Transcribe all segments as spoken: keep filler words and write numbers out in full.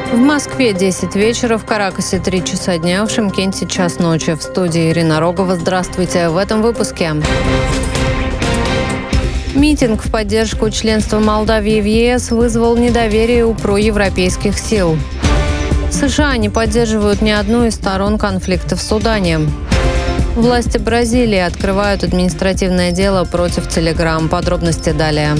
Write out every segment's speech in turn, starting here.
В Москве десять вечера, в Каракасе три часа дня, в Шымкенте час ночи. В студии Ирина Рогова. Здравствуйте. В этом выпуске. Митинг в поддержку членства Молдавии в ЕС вызвал недоверие у проевропейских сил. США не поддерживают ни одну из сторон конфликта в Судане. Власти Бразилии открывают административное дело против Telegram. Подробности далее.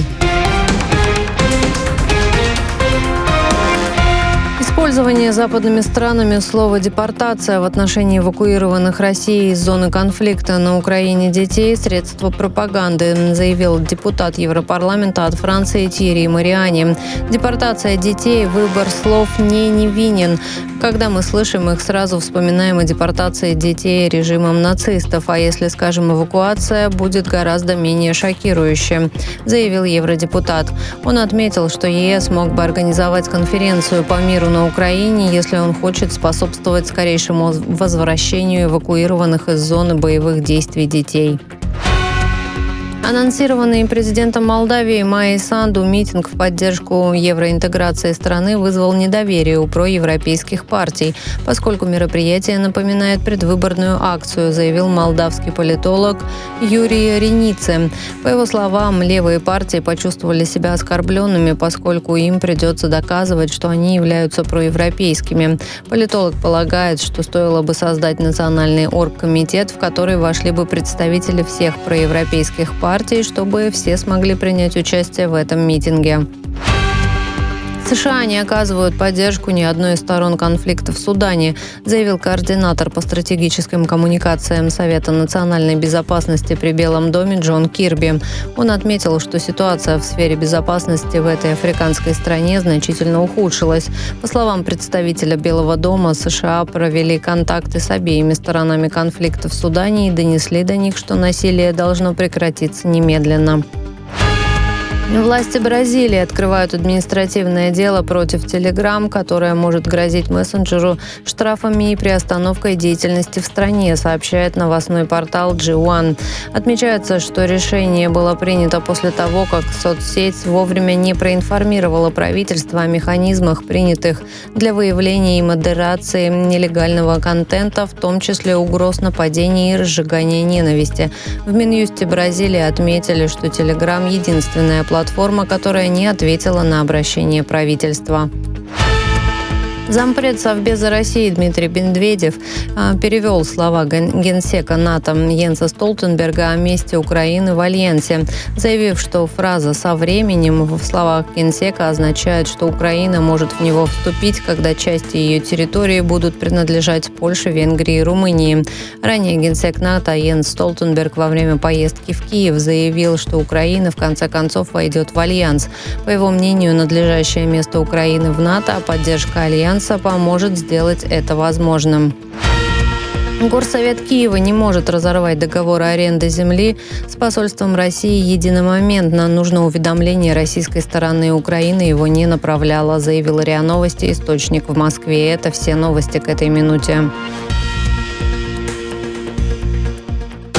Использование западными странами слова «депортация» в отношении эвакуированных Россией из зоны конфликта на Украине детей – средство пропаганды, заявил депутат Европарламента от Франции Тьерри Мариани. Депортация детей – выбор слов не невинен. Когда мы слышим их, сразу вспоминаем о депортации детей режимом нацистов, а если скажем «эвакуация», будет гораздо менее шокирующе, заявил евродепутат. Он отметил, что ЕС мог бы организовать конференцию по миру на Украине, если он хочет способствовать скорейшему возвращению эвакуированных из зоны боевых действий детей. Анонсированный президентом Молдавии Майей Санду митинг в поддержку евроинтеграции страны вызвал недоверие у проевропейских партий, поскольку мероприятие напоминает предвыборную акцию, заявил молдавский политолог Юрий Ренице. По его словам, левые партии почувствовали себя оскорбленными, поскольку им придется доказывать, что они являются проевропейскими. Политолог полагает, что стоило бы создать национальный оргкомитет, в который вошли бы представители всех проевропейских партий, чтобы все смогли принять участие в этом митинге. США не оказывают поддержку ни одной из сторон конфликта в Судане, заявил координатор по стратегическим коммуникациям Совета национальной безопасности при Белом доме Джон Кирби. Он отметил, что ситуация в сфере безопасности в этой африканской стране значительно ухудшилась. По словам представителя Белого дома, США провели контакты с обеими сторонами конфликта в Судане и донесли до них, что насилие должно прекратиться немедленно. Власти Бразилии открывают административное дело против Telegram, которое может грозить мессенджеру штрафами и приостановкой деятельности в стране, сообщает новостной портал джи один. Отмечается, что решение было принято после того, как соцсеть вовремя не проинформировала правительство о механизмах, принятых для выявления и модерации нелегального контента, в том числе угроз нападений и разжигания ненависти. В Минюсте Бразилии отметили, что Telegram – единственная платформа, платформа, которая не ответила на обращение правительства. Зампред Совбеза России Дмитрий Медведев э, перевел слова генсека НАТО Йенса Столтенберга о месте Украины в Альянсе, заявив, что фраза «со временем» в словах генсека означает, что Украина может в него вступить, когда части ее территории будут принадлежать Польше, Венгрии и Румынии. Ранее генсек НАТО Йенс Столтенберг во время поездки в Киев заявил, что Украина в конце концов войдет в Альянс. По его мнению, надлежащее место Украины в НАТО, а поддержка Альянса поможет сделать это возможным. Горсовет Киева не может разорвать договор о аренде земли с посольством России единомоментно. Нужно уведомление российской стороны. Украины его не направляла, заявил РИА Новости источник в Москве. Это все новости к этой минуте.